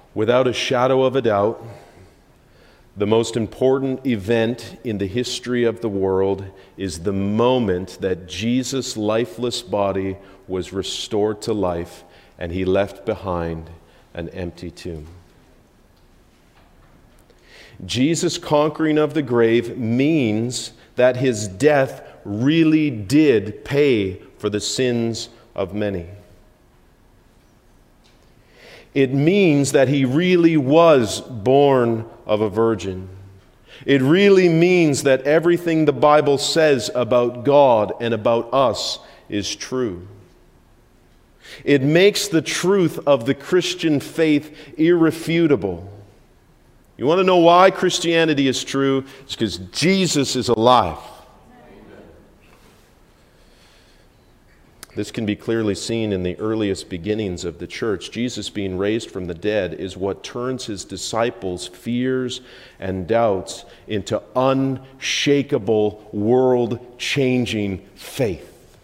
Without a shadow of a doubt, the most important event in the history of the world is the moment that Jesus' lifeless body was restored to life and he left behind an empty tomb. Jesus' conquering of the grave means that his death really did pay for the sins of many. It means that he really was born of a virgin. It really means that everything the Bible says about God and about us is true. It makes the truth of the Christian faith irrefutable. You want to know why Christianity is true? It's because Jesus is alive. This can be clearly seen in the earliest beginnings of the church. Jesus being raised from the dead is what turns his disciples' fears and doubts into unshakable, world-changing faith.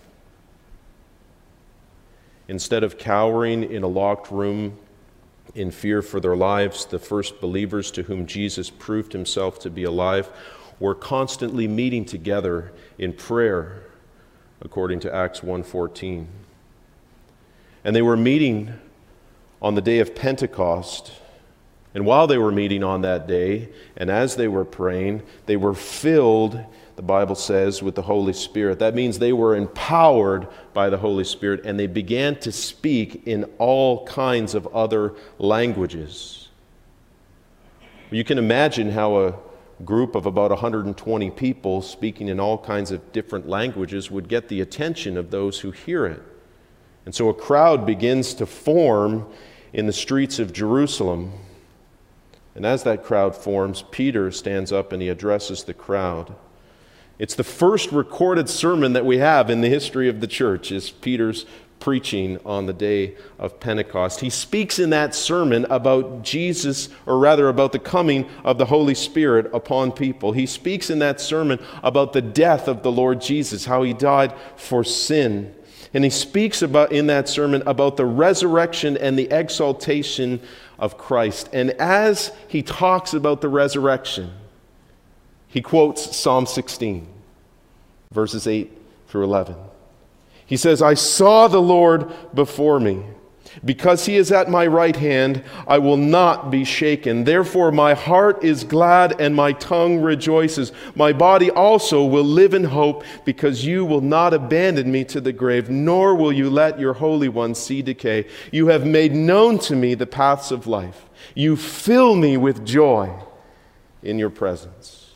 Instead of cowering in a locked room in fear for their lives, the first believers to whom Jesus proved himself to be alive were constantly meeting together in prayer, according to Acts 1:14. And they were meeting on the day of Pentecost. And while they were meeting on that day, and as they were praying, they were filled, the Bible says, with the Holy Spirit. That means they were empowered by the Holy Spirit, and they began to speak in all kinds of other languages. You can imagine how a group of about 120 people speaking in all kinds of different languages would get the attention of those who hear it. And so a crowd begins to form in the streets of Jerusalem. And as that crowd forms, Peter stands up and he addresses the crowd. It's the first recorded sermon that we have in the history of the church, is Peter's preaching on the day of Pentecost. He speaks in that sermon about Jesus, or rather about the coming of the Holy Spirit upon people. He speaks in that sermon about the death of the Lord Jesus, how he died for sin. And he speaks about in that sermon about the resurrection and the exaltation of Christ. And as he talks about the resurrection, he quotes Psalm 16, verses 8 through 11. He says, "I saw the Lord before me. Because he is at my right hand, I will not be shaken. Therefore my heart is glad and my tongue rejoices. My body also will live in hope, because you will not abandon me to the grave, nor will you let your Holy One see decay. You have made known to me the paths of life. You fill me with joy in your presence."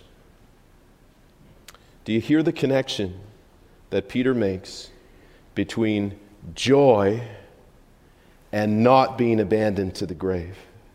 Do you hear the connection that Peter makes between joy and not being abandoned to the grave?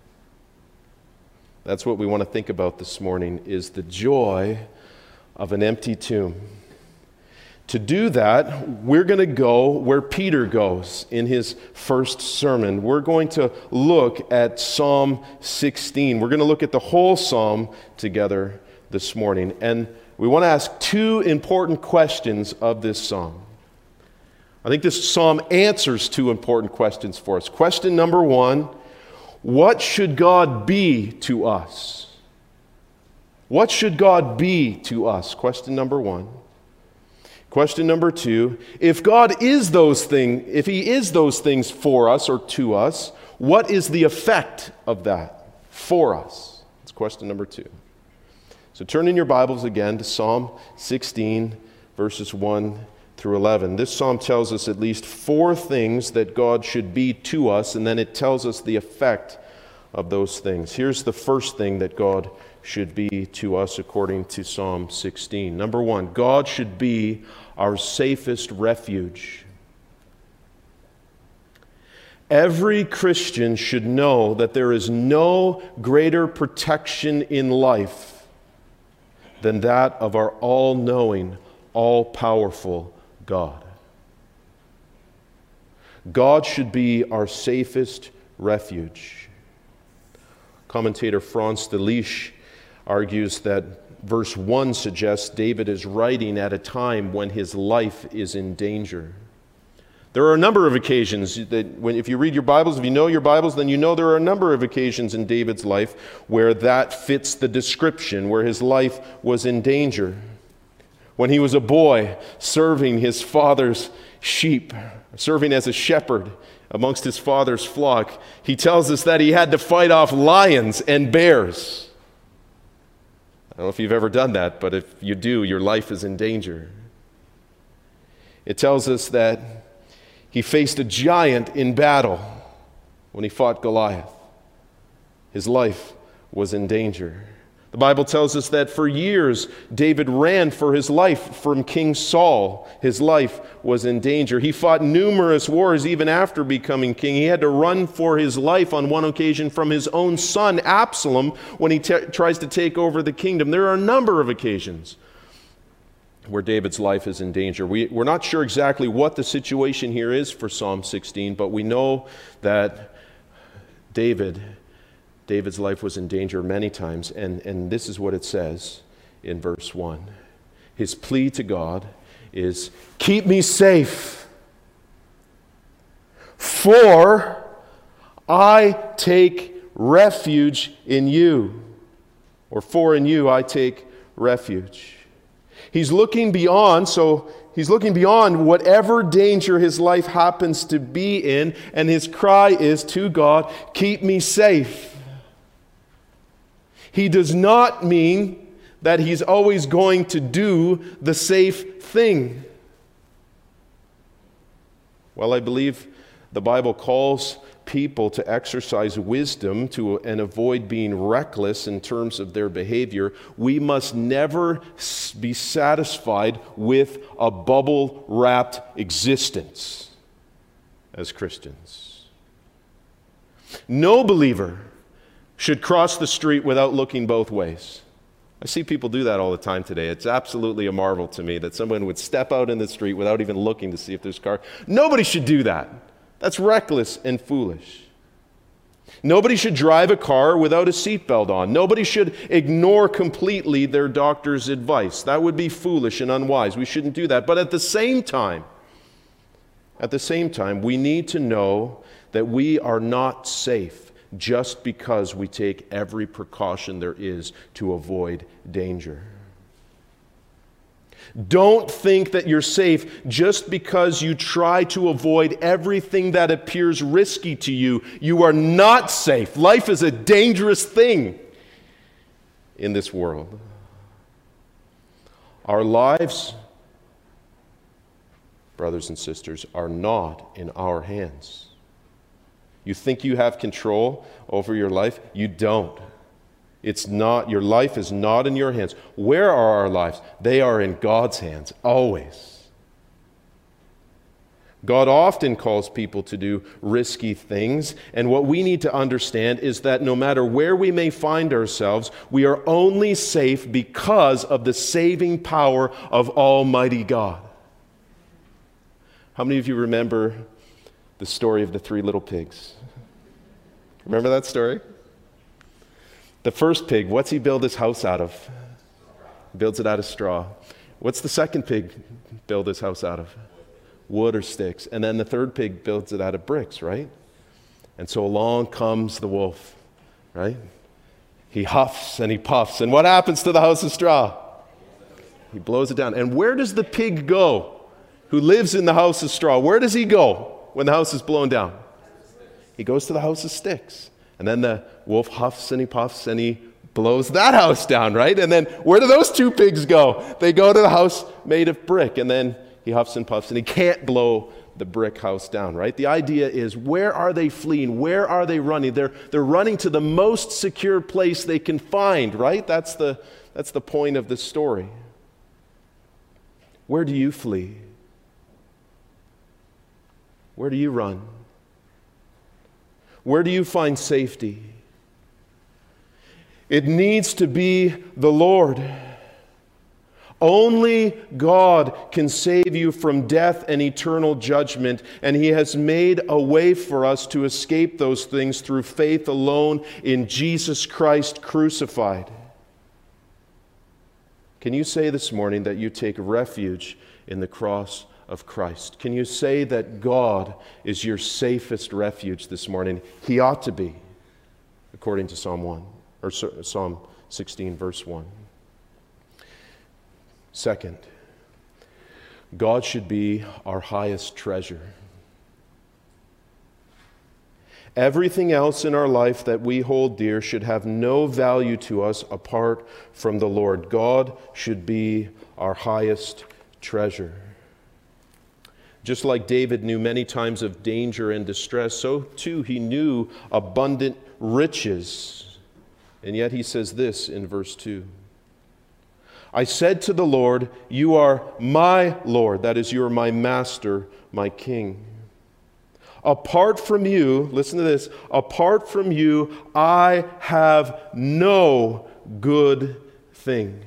That's what we want to think about this morning, is the joy of an empty tomb. To do that, we're going to go where Peter goes in his first sermon. We're going to look at Psalm 16. We're going to look at the whole psalm together this morning. And we want to ask two important questions of this psalm. I think this psalm answers two important questions for us. Question number one, what should God be to us? What should God be to us? Question number one. Question number two, if God is those things, if he is those things for us or to us, what is the effect of that for us? That's question number two. So turn in your Bibles again to Psalm 16, verses 1 through 11. This psalm tells us at least four things that God should be to us, and then it tells us the effect of those things. Here's the first thing that God should be to us according to Psalm 16. Number one, God should be our safest refuge. Every Christian should know that there is no greater protection in life than that of our all-knowing, all-powerful God. God should be our safest refuge. Commentator Franz Delitzsch argues that verse 1 suggests David is writing at a time when his life is in danger. There are a number of occasions that if you read your Bibles, if you know your Bibles, then you know there are a number of occasions in David's life where that fits the description, where his life was in danger. When he was a boy serving his father's sheep, serving as a shepherd amongst his father's flock, he tells us that he had to fight off lions and bears. I don't know if you've ever done that, but if you do, your life is in danger. It tells us that he faced a giant in battle when he fought Goliath. His life was in danger. The Bible tells us that for years, David ran for his life from King Saul. His life was in danger. He fought numerous wars even after becoming king. He had to run for his life on one occasion from his own son, Absalom, when he tries to take over the kingdom. There are a number of occasions where David's life is in danger. We're not sure exactly what the situation here is for Psalm 16, but we know that David's life was in danger many times, and this is what it says in verse 1. His plea to God is, "Keep me safe, for I take refuge in you," or "for in you I take refuge." He's looking beyond, whatever danger his life happens to be in, and his cry is to God, "Keep me safe." He does not mean that he's always going to do the safe thing. Well, I believe the Bible calls people to exercise wisdom and avoid being reckless in terms of their behavior. We must never be satisfied with a bubble-wrapped existence as Christians. No believer should cross the street without looking both ways. I see people do that all the time today. It's absolutely a marvel to me that someone would step out in the street without even looking to see if there's a car. Nobody should do that. That's reckless and foolish. Nobody should drive a car without a seatbelt on. Nobody should ignore completely their doctor's advice. That would be foolish and unwise. We shouldn't do that. But at the same time, we need to know that we are not safe just because we take every precaution there is to avoid danger. Don't think that you're safe just because you try to avoid everything that appears risky to you. You are not safe. Life is a dangerous thing in this world. Our lives, brothers and sisters, are not in our hands. You think you have control over your life? You don't. It's not, your life is not in your hands. Where are our lives? They are in God's hands, always. God often calls people to do risky things, and what we need to understand is that no matter where we may find ourselves, we are only safe because of the saving power of Almighty God. How many of you remember the story of the 3 little pigs? Remember that story? The first pig, what's he build his house out of? He builds it out of straw. What's the second pig build his house out of? Wood or sticks. And then the third pig builds it out of bricks, right? And so along comes the wolf, right? He huffs and he puffs. And what happens to the house of straw? He blows it down. And where does the pig go who lives in the house of straw? Where does he go when the house is blown down? He goes to the house of sticks. And then the wolf huffs and he puffs and he blows that house down, right? And then where do those 2 pigs go? They go to the house made of brick. And then he huffs and puffs and he can't blow the brick house down, right? The idea is, where are they fleeing? Where are they running? They're running to the most secure place they can find, right? That's the point of the story. Where do you flee? Where do you run? Where do you find safety? It needs to be the Lord. Only God can save you from death and eternal judgment, and He has made a way for us to escape those things through faith alone in Jesus Christ crucified. Can you say this morning that you take refuge in the cross of Christ? Can you say that God is your safest refuge this morning? He ought to be, according to Psalm 1, or Psalm 16, verse 1. Second, God should be our highest treasure. Everything else in our life that we hold dear should have no value to us apart from the Lord. God should be our highest treasure. Just like David knew many times of danger and distress, so too he knew abundant riches. And yet he says this in verse 2. I said to the Lord, you are my Lord. That is, you are my master, my king. Apart from you, listen to this, apart from you, I have no good thing.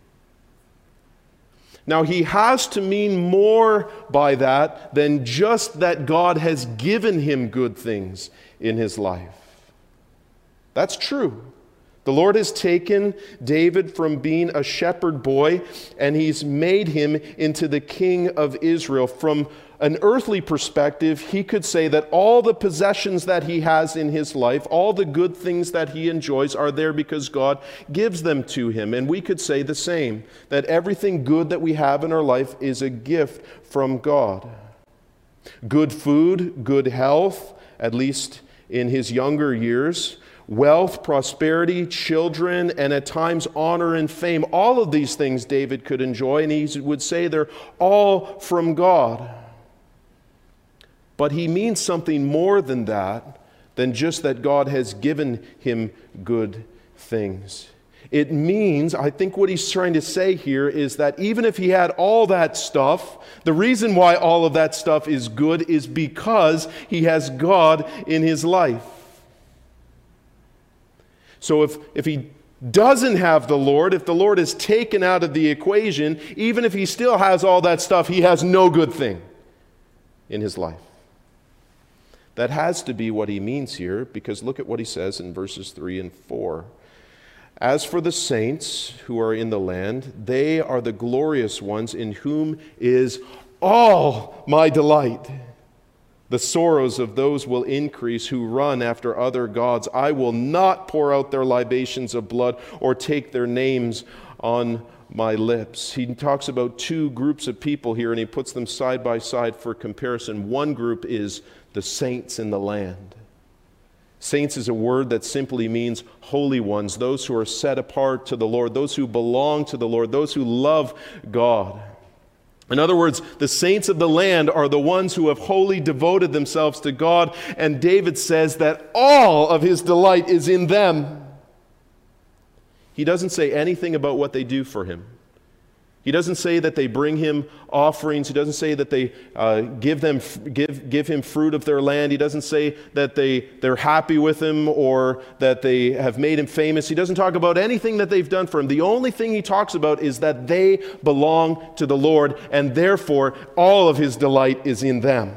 Now, he has to mean more by that than just that God has given him good things in his life. That's true. The Lord has taken David from being a shepherd boy, and he's made him into the king of Israel. From an earthly perspective, he could say that all the possessions that he has in his life, all the good things that he enjoys, are there because God gives them to him. And we could say the same, that everything good that we have in our life is a gift from God. Good food, good health, at least in his younger years, wealth, prosperity, children, and at times honor and fame. All of these things David could enjoy, and he would say they're all from God. But he means something more than that, than just that God has given him good things. It means, I think what he's trying to say here is that even if he had all that stuff, the reason why all of that stuff is good is because he has God in his life. So if he doesn't have the Lord, if the Lord is taken out of the equation, even if he still has all that stuff, he has no good thing in his life. That has to be what he means here, because look at what he says in verses 3 and 4. As for the saints who are in the land, they are the glorious ones in whom is all my delight. The sorrows of those will increase who run after other gods. I will not pour out their libations of blood or take their names on my lips. He talks about two groups of people here, and he puts them side by side for comparison. One group is the saints in the land. Saints is a word that simply means holy ones, those who are set apart to the Lord, those who belong to the Lord, those who love God. In other words, the saints of the land are the ones who have wholly devoted themselves to God, and David says that all of his delight is in them. He doesn't say anything about what they do for him. He doesn't say that they bring him offerings. He doesn't say that they give him fruit of their land. He doesn't say that they're happy with him or that they have made him famous. He doesn't talk about anything that they've done for him. The only thing he talks about is that they belong to the Lord, and therefore all of his delight is in them.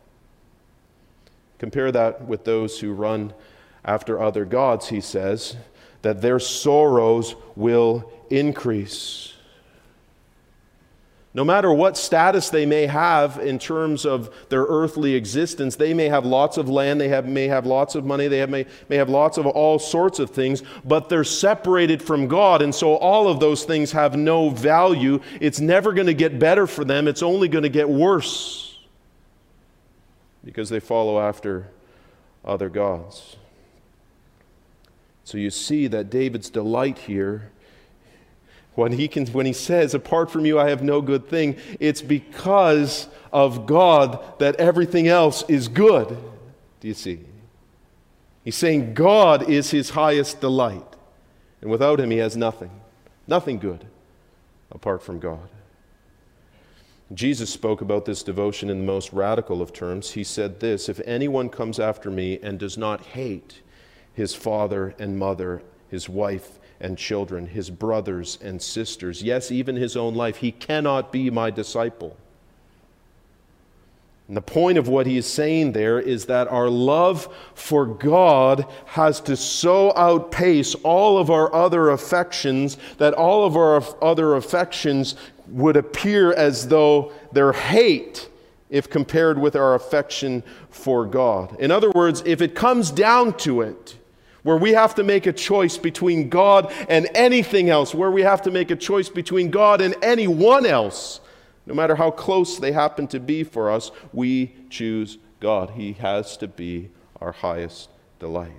Compare that with those who run after other gods, he says, that their sorrows will increase. No matter what status they may have in terms of their earthly existence, they may have lots of land, they may have lots of money, they may have lots of all sorts of things, but they're separated from God, and so all of those things have no value. It's never going to get better for them. It's only going to get worse because they follow after other gods. So you see that David's delight here, when he says, apart from you I have no good thing, it's because of God that everything else is good. Do you see? He's saying God is his highest delight. And without him he has nothing. Nothing good apart from God. Jesus spoke about this devotion in the most radical of terms. He said this, if anyone comes after me and does not hate his father and mother, his wife and children, his brothers and sisters, yes, even his own life, he cannot be my disciple. And the point of what he is saying there is that our love for God has to so outpace all of our other affections that all of our other affections would appear as though they're hate if compared with our affection for God. In other words, if it comes down to it, where we have to make a choice between God and anything else, where we have to make a choice between God and anyone else, no matter how close they happen to be for us, we choose God. He has to be our highest delight.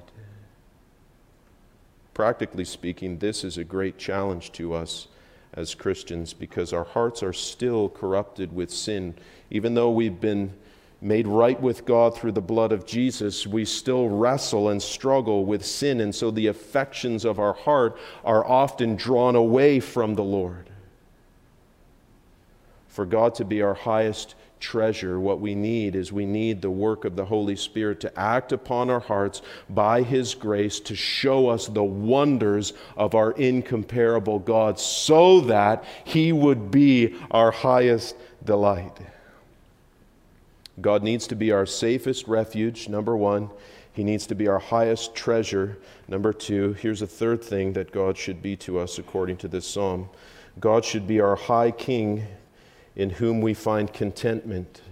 Practically speaking, this is a great challenge to us as Christians because our hearts are still corrupted with sin. Even though we've been made right with God through the blood of Jesus, we still wrestle and struggle with sin, and so the affections of our heart are often drawn away from the Lord. For God to be our highest treasure, what we need is we need the work of the Holy Spirit to act upon our hearts by His grace to show us the wonders of our incomparable God so that He would be our highest delight. God needs to be our safest refuge, number one. He needs to be our highest treasure, number two. Here's a third thing that God should be to us according to this psalm. God should be our high king in whom we find contentment.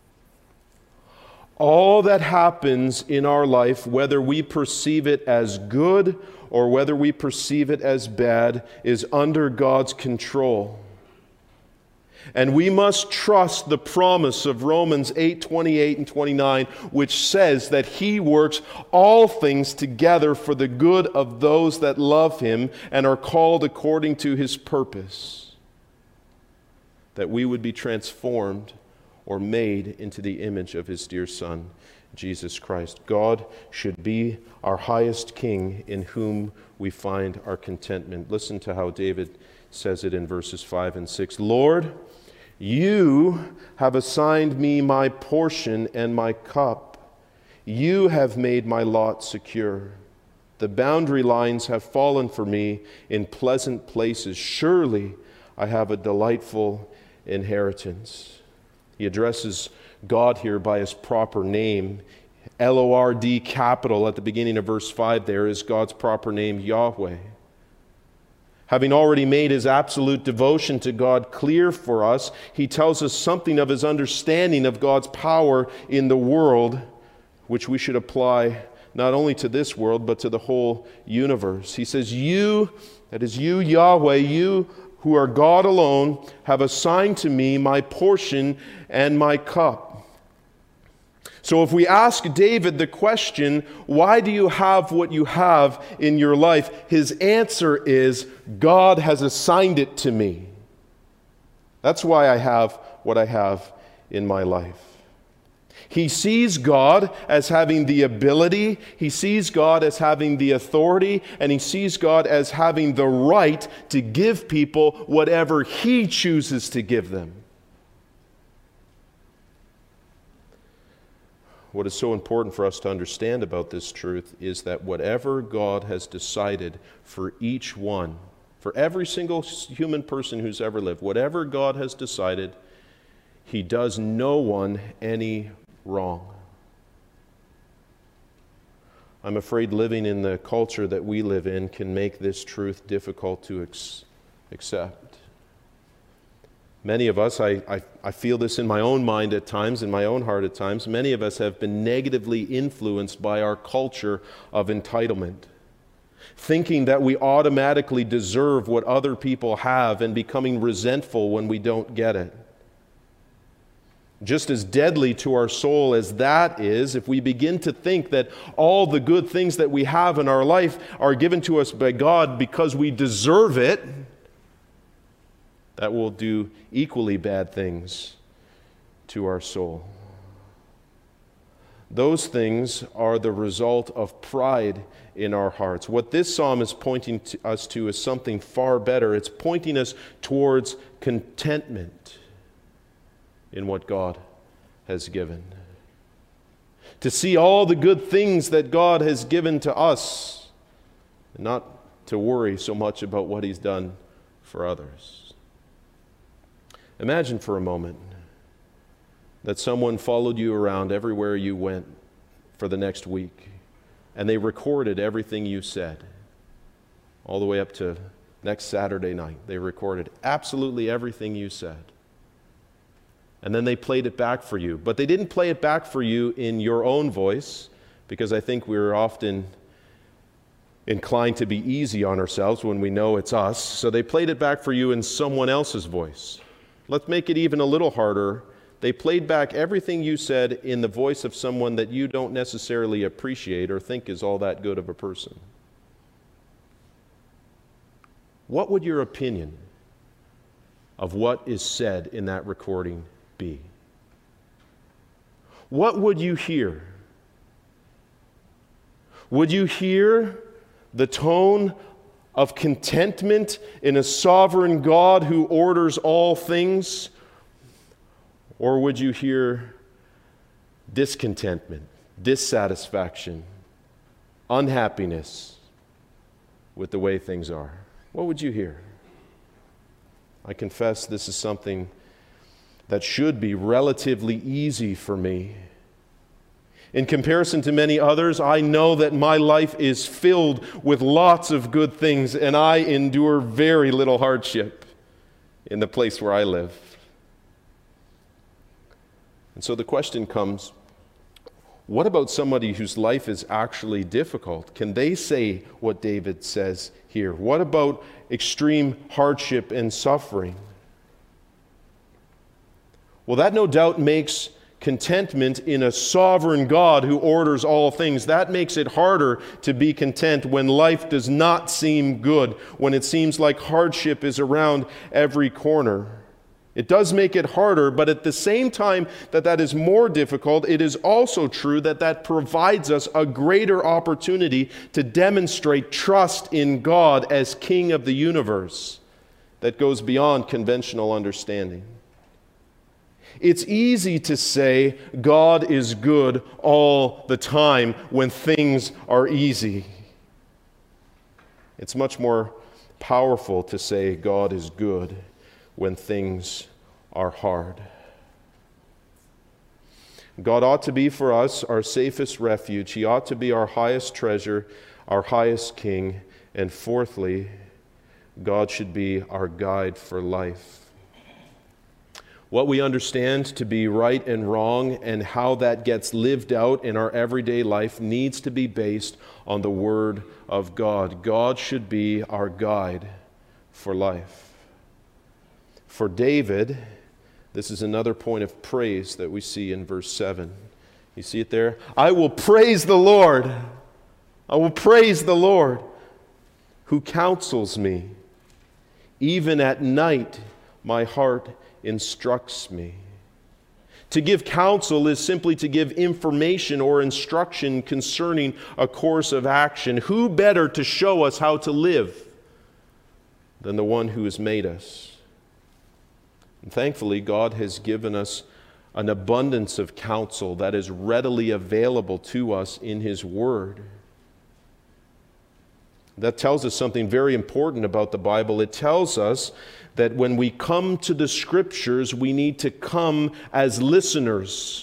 All that happens in our life, whether we perceive it as good or whether we perceive it as bad, is under God's control. And we must trust the promise of Romans 8:28 and 29, which says that He works all things together for the good of those that love Him and are called according to His purpose, that we would be transformed or made into the image of His dear Son, Jesus Christ. God should be our highest King in whom we find our contentment. Listen to how David says it in verses 5 and 6. Lord, You have assigned me my portion and my cup. You have made my lot secure. The boundary lines have fallen for me in pleasant places. Surely I have a delightful inheritance. He addresses God here by His proper name. Lord, capital at the beginning of verse 5 there is God's proper name, Yahweh. Having already made His absolute devotion to God clear for us, He tells us something of His understanding of God's power in the world, which we should apply not only to this world, but to the whole universe. He says, You, that is you, Yahweh, you who are God alone, have assigned to me my portion and my cup. So if we ask David the question, why do you have what you have in your life? His answer is, God has assigned it to me. That's why I have what I have in my life. He sees God as having the ability, he sees God as having the authority, and he sees God as having the right to give people whatever He chooses to give them. What is so important for us to understand about this truth is that whatever God has decided for each one, for every single human person who's ever lived, whatever God has decided, He does no one any wrong. I'm afraid living in the culture that we live in can make this truth difficult to accept. Many of us, I feel this in my own mind at times, in my own heart at times, many of us have been negatively influenced by our culture of entitlement, thinking that we automatically deserve what other people have and becoming resentful when we don't get it. Just as deadly to our soul as that is, if we begin to think that all the good things that we have in our life are given to us by God because we deserve it, that will do equally bad things to our soul. Those things are the result of pride in our hearts. What this psalm is pointing us to is something far better. It's pointing us towards contentment in what God has given. To see all the good things that God has given to us, and not to worry so much about what He's done for others. Imagine for a moment that someone followed you around everywhere you went for the next week, and they recorded everything you said, all the way up to Next Saturday night, they recorded absolutely everything you said. And then they played it back for you. But they didn't play it back for you in your own voice, because I think we're often inclined to be easy on ourselves when we know it's us. So they played it back for you in someone else's voice. Let's make it even a little harder. They played back everything you said in the voice of someone that you don't necessarily appreciate or think is all that good of a person. What would your opinion of what is said in that recording be? What would you hear? Would you hear the tone of contentment in a sovereign God who orders all things? Or would you hear discontentment, dissatisfaction, unhappiness with the way things are? What would you hear? I confess this is something that should be relatively easy for me. In comparison to many others, I know that my life is filled with lots of good things, and I endure very little hardship in the place where I live. And so the question comes, what about somebody whose life is actually difficult? Can they say what David says here? What about extreme hardship and suffering? Well, that no doubt makes contentment in a sovereign God who orders all things. That makes it harder to be content when life does not seem good, when it seems like hardship is around every corner. It does make it harder, but at the same time that is more difficult, it is also true that provides us a greater opportunity to demonstrate trust in God as King of the universe that goes beyond conventional understanding. It's easy to say God is good all the time when things are easy. It's much more powerful to say God is good when things are hard. God ought to be for us our safest refuge. He ought to be our highest treasure, our highest king. And fourthly, God should be our guide for life. What we understand to be right and wrong and how that gets lived out in our everyday life needs to be based on the Word of God. God should be our guide for life. For David, this is another point of praise that we see in verse 7. You see it there? I will praise the Lord. I will praise the Lord who counsels me. Even at night, my heart instructs me. To give counsel is simply to give information or instruction concerning a course of action. Who better to show us how to live than the one who has made us? And thankfully, God has given us an abundance of counsel that is readily available to us in His Word. That tells us something very important about the Bible. It tells us that when we come to the Scriptures, we need to come as listeners.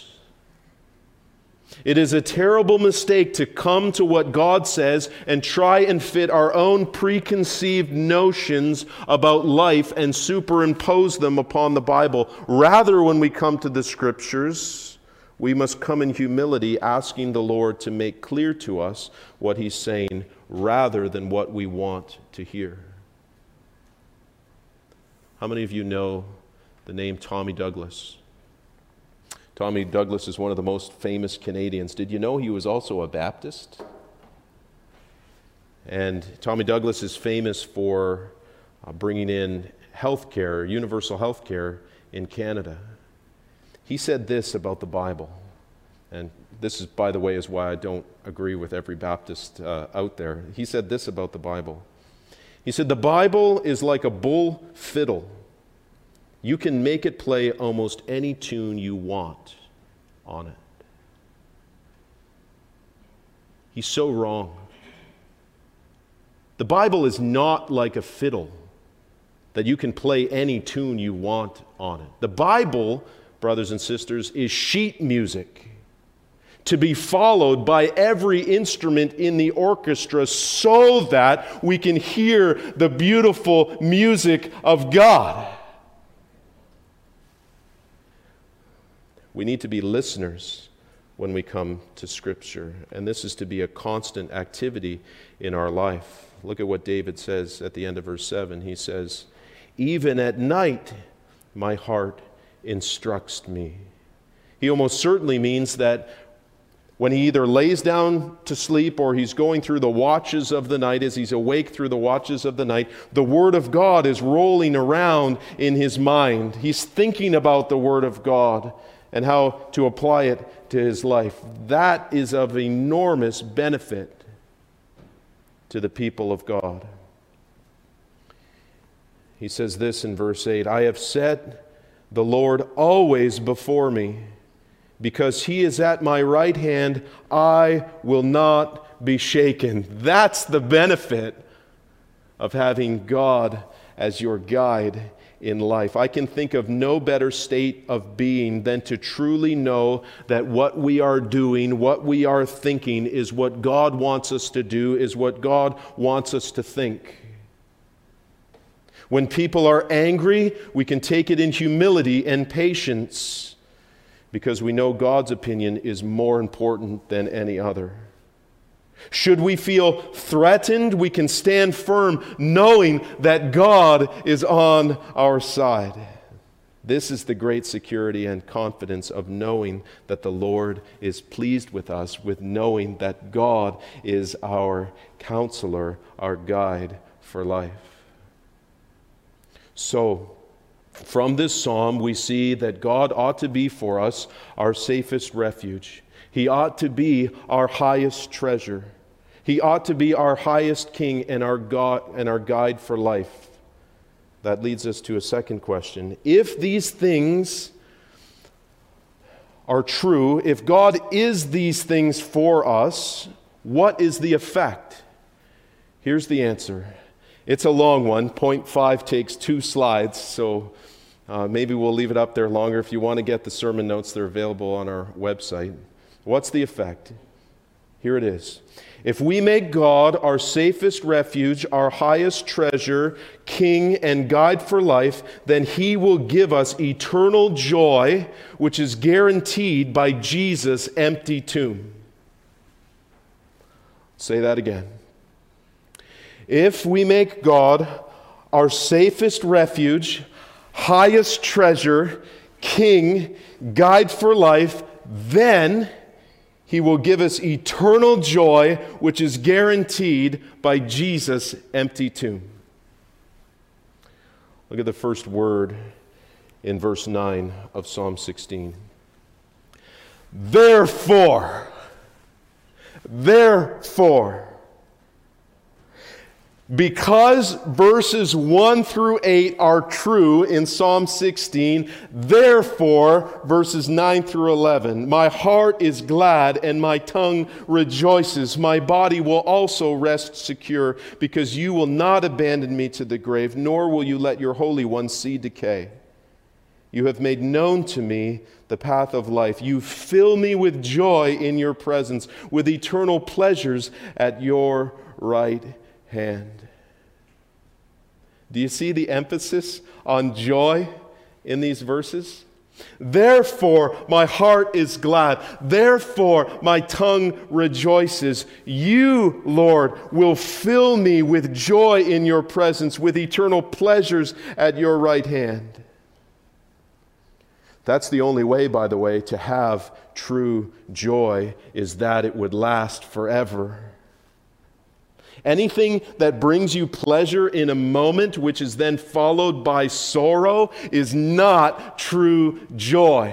It is a terrible mistake to come to what God says and try and fit our own preconceived notions about life and superimpose them upon the Bible. Rather, when we come to the Scriptures, we must come in humility, asking the Lord to make clear to us what He's saying, rather than what we want to hear. How many of you know the name Tommy Douglas? Tommy Douglas is one of the most famous Canadians. Did you know he was also a Baptist? And Tommy Douglas is famous for bringing in healthcare, universal healthcare in Canada. He said this about the Bible, and this is, by the way, is why I don't agree with every Baptist out there. He said this about the Bible. He said, the Bible is like a bull fiddle. You can make it play almost any tune you want on it. He's so wrong. The Bible is not like a fiddle that you can play any tune you want on it. The Bible, brothers and sisters, is sheet music. to be followed by every instrument in the orchestra so that we can hear the beautiful music of God. We need to be listeners when we come to Scripture, and this is to be a constant activity in our life. Look at what David says at the end of verse 7. He says, "Even at night my heart instructs me." He almost certainly means that when he either lays down to sleep or he's going through the watches of the night, as he's awake through the watches of the night, the Word of God is rolling around in his mind. He's thinking about the Word of God and how to apply it to his life. That is of enormous benefit to the people of God. He says this in verse 8, "I have set the Lord always before me. Because he is at my right hand, I will not be shaken." That's the benefit of having God as your guide in life. I can think of no better state of being than to truly know that what we are doing, what we are thinking, is what God wants us to do, is what God wants us to think. When people are angry, we can take it in humility and patience, because we know God's opinion is more important than any other. Should we feel threatened, we can stand firm knowing that God is on our side. This is the great security and confidence of knowing that the Lord is pleased with us, with knowing that God is our counselor, our guide for life. So, from this psalm, we see that God ought to be for us our safest refuge. He ought to be our highest treasure. He ought to be our highest king and our God and our guide for life. That leads us to a second question. If these things are true, if God is these things for us, what is the effect? Here's the answer. It's a long one. Point 5 takes 2 slides, so maybe we'll leave it up there longer. If you want to get the sermon notes, they're available on our website. What's the effect? Here it is. If we make God our safest refuge, our highest treasure, king and guide for life, then he will give us eternal joy, which is guaranteed by Jesus' empty tomb. Say that again. If we make God our safest refuge, highest treasure, king, guide for life, then he will give us eternal joy, which is guaranteed by Jesus' empty tomb. Look at the first word in verse 9 of Psalm 16. Therefore. Because verses 1 through 8 are true in Psalm 16, therefore, verses 9 through 11, my heart is glad and my tongue rejoices. My body will also rest secure, because you will not abandon me to the grave, nor will you let your Holy One see decay. You have made known to me the path of life. You fill me with joy in your presence, with eternal pleasures at your right hand. Do you see the emphasis on joy in these verses? Therefore, my heart is glad. Therefore, my tongue rejoices. You, Lord, will fill me with joy in your presence, with eternal pleasures at your right hand. That's the only way, by the way, to have true joy, is that it would last forever. Anything that brings you pleasure in a moment, which is then followed by sorrow, is not true joy.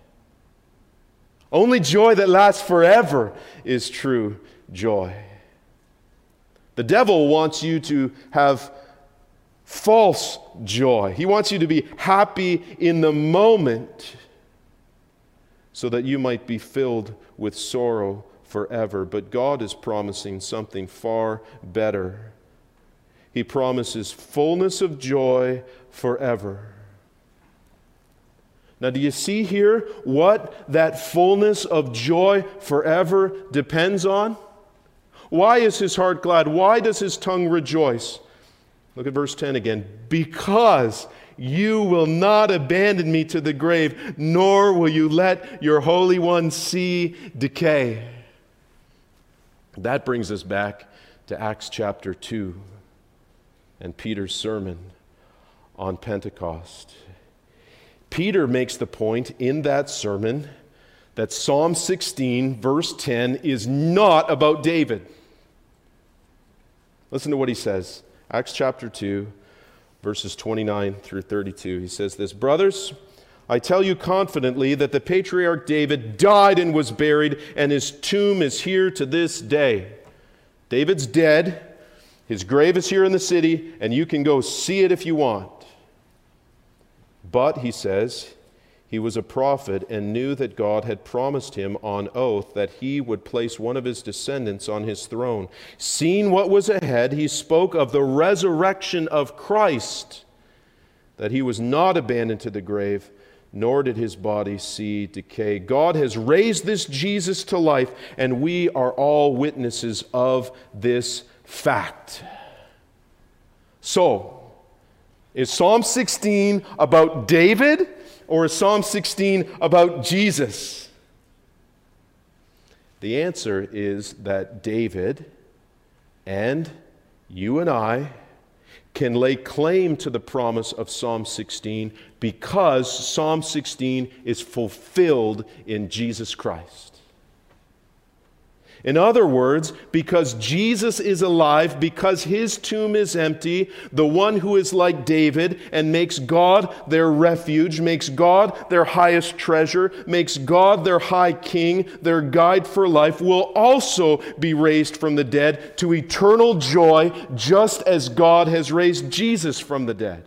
Only joy that lasts forever is true joy. The devil wants you to have false joy. He wants you to be happy in the moment so that you might be filled with sorrow forever. But God is promising something far better. He promises fullness of joy forever. Now, do you see here what that fullness of joy forever depends on? Why is his heart glad? Why does his tongue rejoice? Look at verse 10 again. Because you will not abandon me to the grave, nor will you let your Holy One see decay. That brings us back to Acts chapter 2 and Peter's sermon on Pentecost. Peter makes the point in that sermon that Psalm 16, verse 10, is not about David. Listen to what he says. Acts chapter 2, verses 29 through 32. He says this, "Brothers, I tell you confidently that the patriarch David died and was buried, and his tomb is here to this day." David's dead. His grave is here in the city, and you can go see it if you want. But, he says, he was a prophet and knew that God had promised him on oath that he would place one of his descendants on his throne. Seeing what was ahead, he spoke of the resurrection of Christ, that he was not abandoned to the grave, nor did his body see decay. God has raised this Jesus to life, and we are all witnesses of this fact. So, is Psalm 16 about David, or is Psalm 16 about Jesus? The answer is that David and you and I can lay claim to the promise of Psalm 16 because Psalm 16 is fulfilled in Jesus Christ. In other words, because Jesus is alive, because his tomb is empty, the one who is like David and makes God their refuge, makes God their highest treasure, makes God their high king, their guide for life, will also be raised from the dead to eternal joy, just as God has raised Jesus from the dead.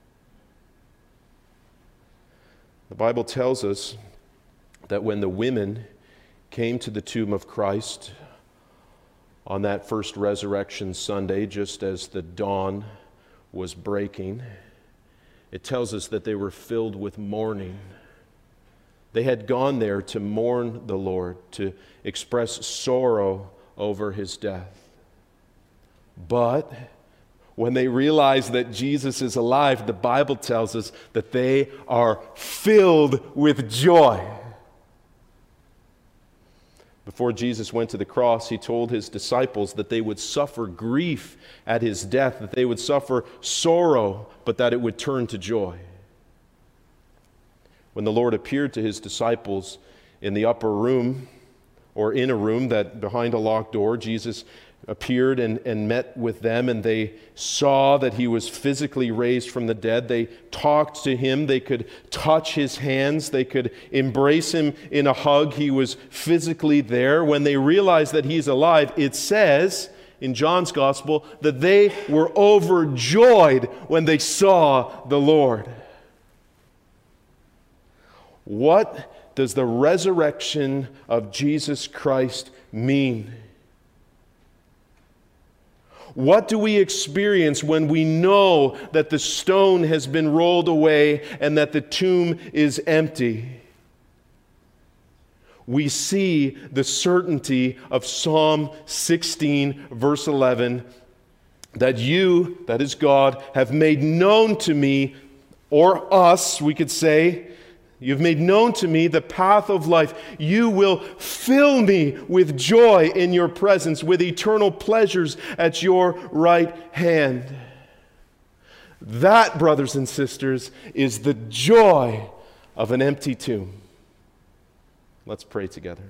The Bible tells us that when the women came to the tomb of Christ on that first resurrection Sunday, just as the dawn was breaking, it tells us that they were filled with mourning. They had gone there to mourn the Lord, to express sorrow over his death. But when they realize that Jesus is alive, the Bible tells us that they are filled with joy. Before Jesus went to the cross, he told his disciples that they would suffer grief at his death, that they would suffer sorrow, but that it would turn to joy. When the Lord appeared to his disciples in the upper room, or in a room that behind a locked door, Jesus appeared and met with them, and they saw that he was physically raised from the dead. They talked to him. They could touch his hands. They could embrace him in a hug. He was physically there. When they realized that he's alive, it says in John's Gospel that they were overjoyed when they saw the Lord. What does the resurrection of Jesus Christ mean? What do we experience when we know that the stone has been rolled away and that the tomb is empty? We see the certainty of Psalm 16, verse 11, that you, that is God, have made known to me, or us, we could say, you've made known to me the path of life. You will fill me with joy in your presence, with eternal pleasures at your right hand. That, brothers and sisters, is the joy of an empty tomb. Let's pray together.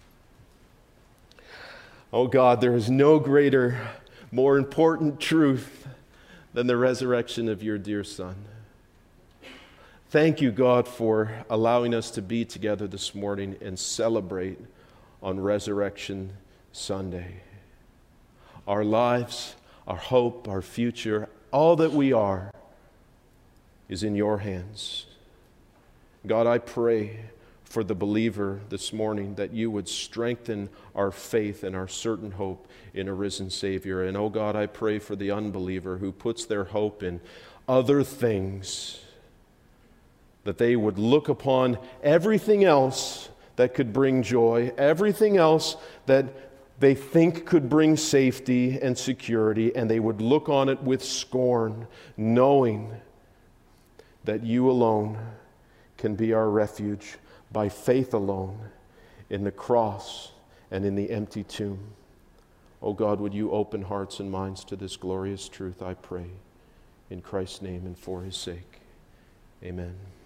Oh God, there is no greater, more important truth than the resurrection of your dear Son. Thank you, God, for allowing us to be together this morning and celebrate on Resurrection Sunday. Our lives, our hope, our future, all that we are is in your hands. God, I pray for the believer this morning that you would strengthen our faith and our certain hope in a risen Savior. And oh God, I pray for the unbeliever who puts their hope in other things that they would look upon everything else that could bring joy, everything else that they think could bring safety and security, and they would look on it with scorn, knowing that you alone can be our refuge by faith alone in the cross and in the empty tomb. Oh God, would you open hearts and minds to this glorious truth, I pray, in Christ's name and for his sake. Amen.